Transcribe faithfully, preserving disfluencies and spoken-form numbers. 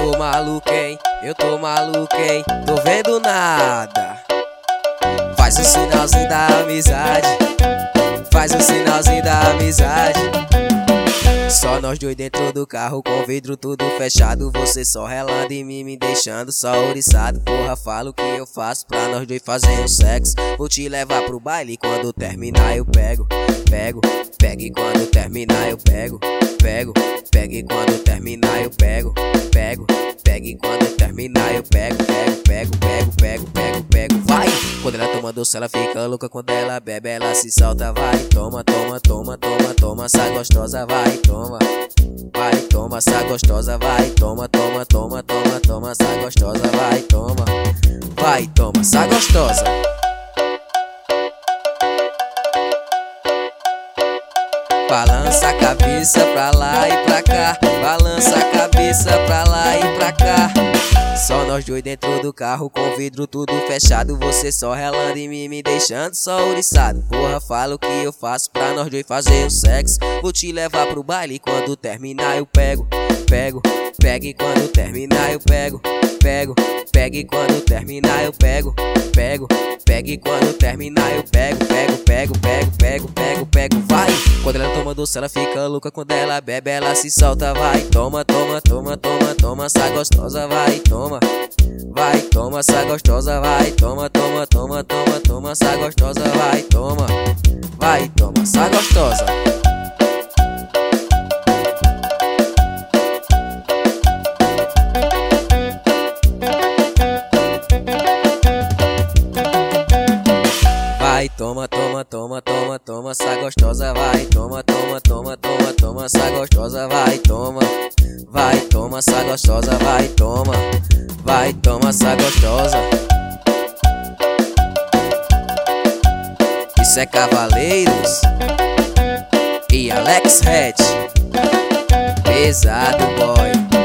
tô maluco, hein? Eu tô maluco, hein? Tô vendo nada. Faz o sinalzinho da amizade. Faz o sinalzinho da amizade. Só nós dois dentro do carro com vidro tudo fechado. Você só relando em mim, me deixando só ouriçado. Porra, falo o que eu faço pra nós dois fazer um sexo. Vou te levar pro baile, quando terminar eu pego. Pego, pego e quando terminar eu pego. Pego, pego e quando terminar eu pego. Pego, pego e quando terminar eu pego. Pego, pego, pego, pego, pego, pego, vai! Quando ela toma doce ela fica louca. Quando ela bebe ela se solta. Vai, toma, toma, toma, toma, toma. Essa gostosa, vai, toma. Vai, toma, essa gostosa, vai, toma, toma, toma, toma, toma. Essa gostosa, vai, toma. Vai, toma, essa gostosa. Balança a cabeça pra lá e pra cá. Balança a cabeça pra lá e pra cá. Só nós dois dentro do carro com vidro tudo fechado. Você só relando em mim, me deixando só ouriçado. Porra, fala o que eu faço pra nós dois fazer o sexo. Vou te levar pro baile, quando terminar eu pego. Pego, pego e quando terminar eu pego. Pego, pego e quando terminar eu pego. Pego, pego e quando terminar eu pego. Pego, pego, pego, pego, pego, pego, vai! Quando ela toma doce ela fica louca. Quando ela bebe ela se solta. Vai, toma, toma, toma, toma, toma. Essa gostosa, vai, toma. Vai, toma, essa gostosa, vai, toma, toma, toma, toma, toma. Essa gostosa, vai, toma. Vai, toma, essa gostosa. Vai, toma, toma, toma, toma, toma, essa gostosa, vai, toma, toma, toma, toma, toma, essa gostosa, vai, toma. Vai, toma, essa gostosa, vai, toma. Vai, toma, essa gostosa. Isso é Cavaleiros e Alex Red. Pesado, boy.